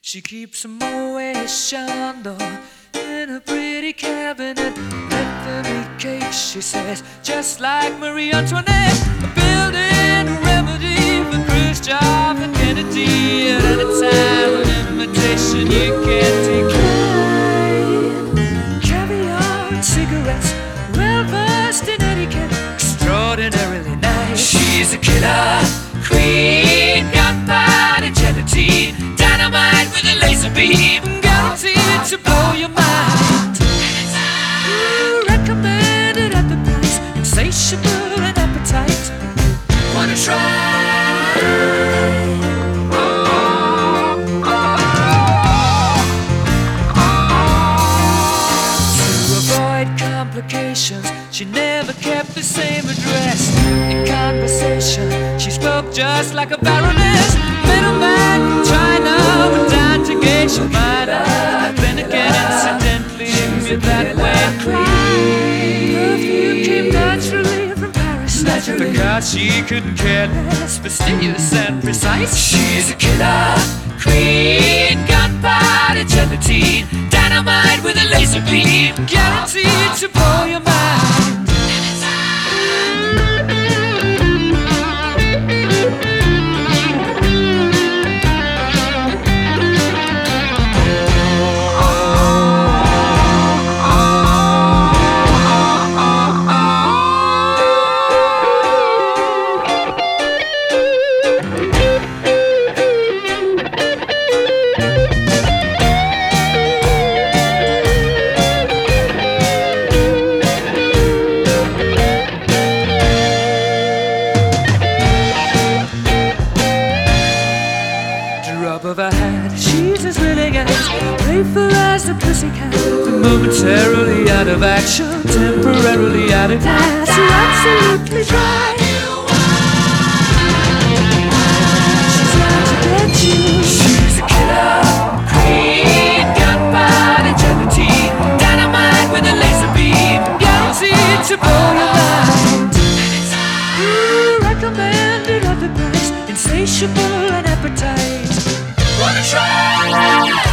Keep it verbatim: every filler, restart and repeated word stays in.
She keeps a Moet Chandon in a pretty cabinet. Let them eat cake, she says, just like Marie Antoinette. Building a remedy for Khrushchev and Kennedy. At any time, an invitation you can't decline. Caviar and cigarettes, well versed in etiquette, extraordinarily nice. She's a killer queen, gunpowder gelatine, dynamite with a laser beam, guaranteed to blow your mind. Ooh, recommended at the price, insatiable and appetite. Wanna try? To avoid complications, she never kept the same address. In conversation, she spoke just like a baroness. Middleman from China went down to Geisha Minor. Then again, incidentally, me that way. Perfume came naturally from Paris, naturally, because she couldn't care less, fastidious and precise. She's a killer queen, gunpowder gelatine, dynamite with a laser beam, guaranteed to blow your mind. Of her hat, she's as willing as playful as the pussycat, but momentarily out of action, temporarily out of gas. You're absolutely dry. She's out to get you. She's a killer queen, gunpowder gelatine, dynamite with a laser beam, guaranteed to blow your mind. Ooh, recommended at the price, insatiable and appetite. Wanna try?